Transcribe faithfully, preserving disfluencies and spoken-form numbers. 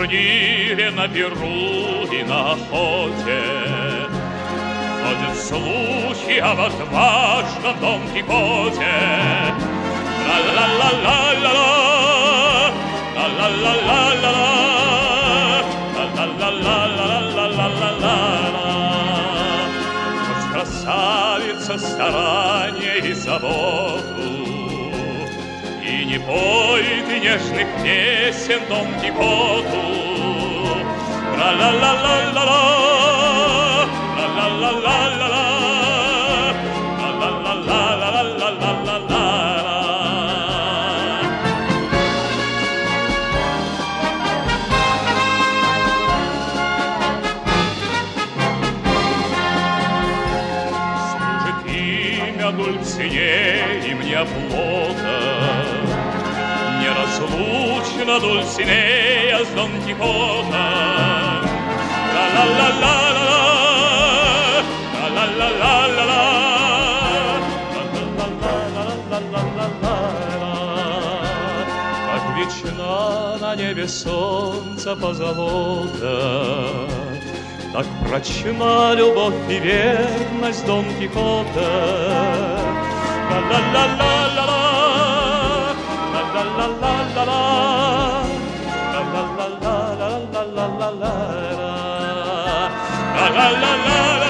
турнире, на пиру и на охоте ходят слухи об отважном Дон Кихоте. Ла-ла-ла-ла-ла-ла, ла-ла-ла-ла-ла-ла, ла-ла-ла-ла-ла-ла-ла-ла. Хоть красавица старания и заботу, и не поет нежных песен Дон Кихоту. Ла-ла-ла-ла-ла-ла, ла-ла-ла-ла-ла-ла, ла-ла-ла-ла-ла-ла-ла-ла. Служит имя Дульцинеи мне оплота, неразлучна Дульцинея с Дон Кихотом. Ла-ла-ла-ла-ла, ла-ла-ла-ла-ла, ла-ла-ла-ла-ла-ла-ла. Как вечна на небе солнца позолота, так прочна любовь и верность Дон Кихота. Ла-ла-ла-ла-ла, ла-ла-ла-ла-ла, ла-ла-ла-ла-ла-ла-ла-ла. La la la la